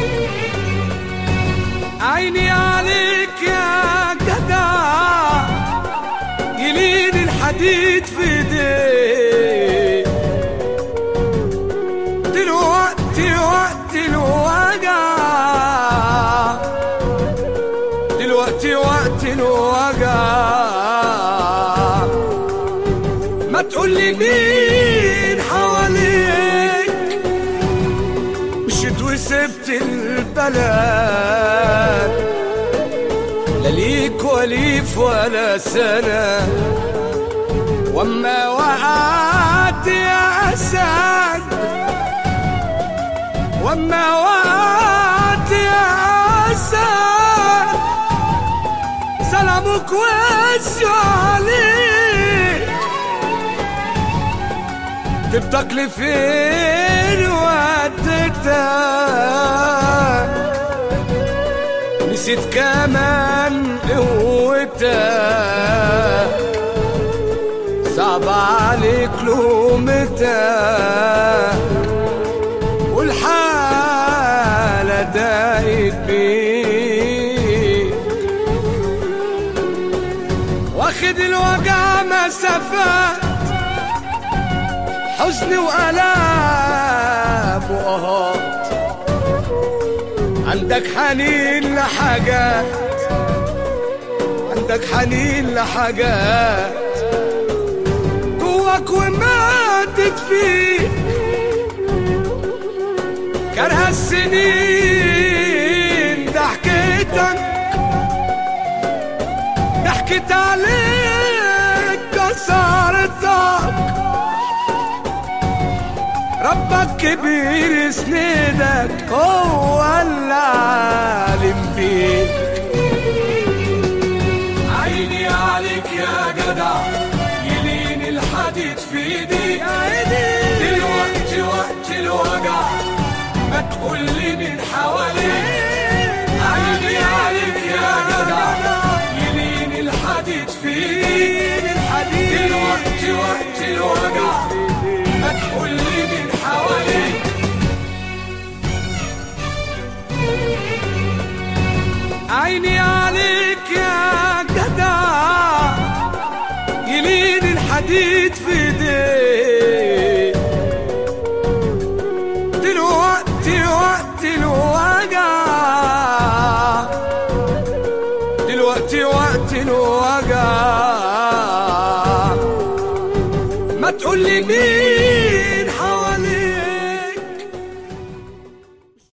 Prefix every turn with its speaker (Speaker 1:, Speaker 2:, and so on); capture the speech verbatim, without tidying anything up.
Speaker 1: عيني عليك يا جدع، يلين الحديد في ايديك، دلوقتي وقت الوجع، دلوقتي وقت الوجع. ما تقولي مين حواليك، مشيت وسبت البلد، لا ليك وليف ولا سنة، واما وقعت يا أسد، واما وقعت يا أسد، سلامك واسع عليك، جبتك لفين وديتك، نسيت كمان قوتك، صعب عليك لومتك، والحالة ضاقت بيك، واخد الوجع مسافات، حزن وآلام وقهات، عندك حنين لحاجات، عندك حنين لحاجات جواك وماتت فيك، كره السنين ضحكتك، ضحكت عليك كسرتك، ربك كبير يسندك، هو اللي عالم بيك. عيني عليك يا جدع، يلين الحديد في ايديك، دلوقتي وقت الوجع، ما تقولي مين حواليك. عيني عليك يا جدع، يلين الحديد في ايديك، دلوقتي وقت الوجع،